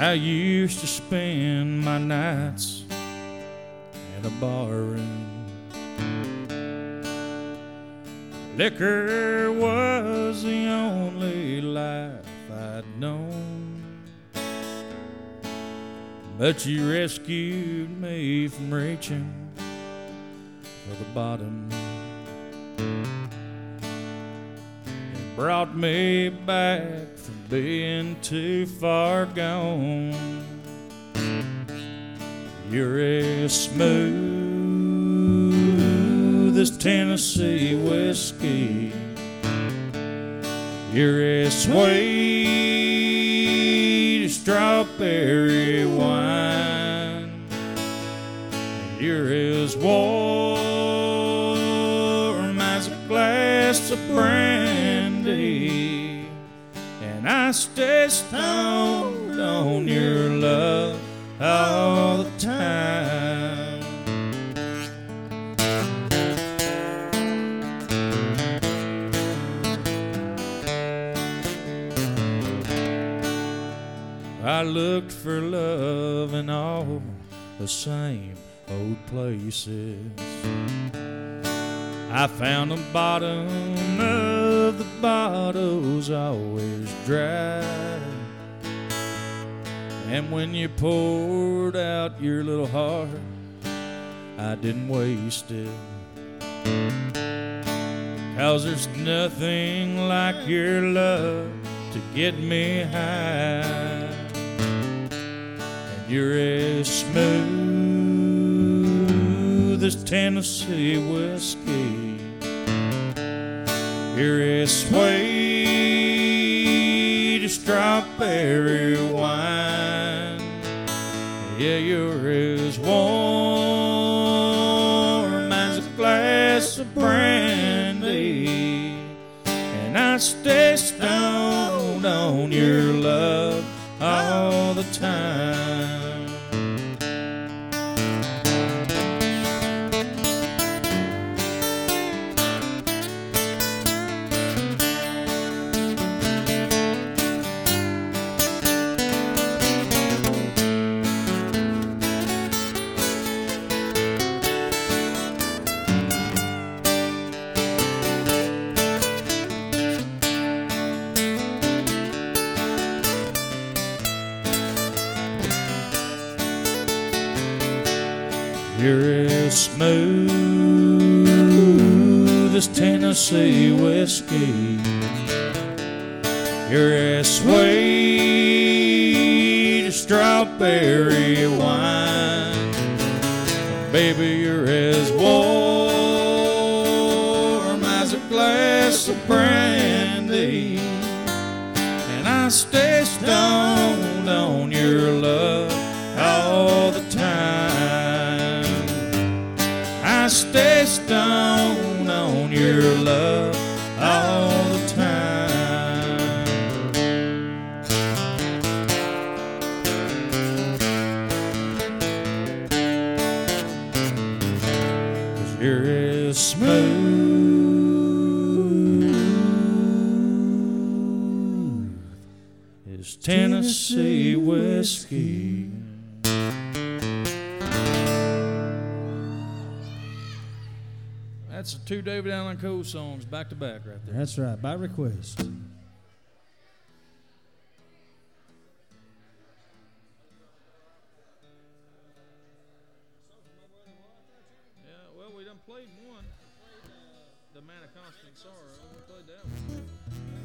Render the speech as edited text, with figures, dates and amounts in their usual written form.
I used to spend my nights in a bar room. Liquor was the only life I'd known, but you rescued me from reaching for the bottom. It brought me back from being too far gone. You're as smooth as Tennessee whiskey. You're as sweet as strawberry wine. You're as warm as a glass of brandy, and I stay stoned on your love all the time. I looked for love in all the same old places. I found the bottom of the bottles always dry, and when you poured out your little heart, I didn't waste it. 'Cause there's nothing like your love to get me high. And you're as smooth as Tennessee whiskey. You're as sweet as strawberry wine. Yeah, you're as warm as a glass of brandy, and I stay stoned on your love all the time. You're as smooth as Tennessee whiskey. You're as sweet as strawberry wine. Baby, you're as warm as a glass of brandy, and I stay stoned on your love all the time. I stay stoned on your love all the time. 'Cause you're as smooth as Tennessee whiskey. That's the two David Allan Coe songs back to back right there. That's right, by request. Yeah, well, we done played one. The Man of Constant Sorrow. We played that one.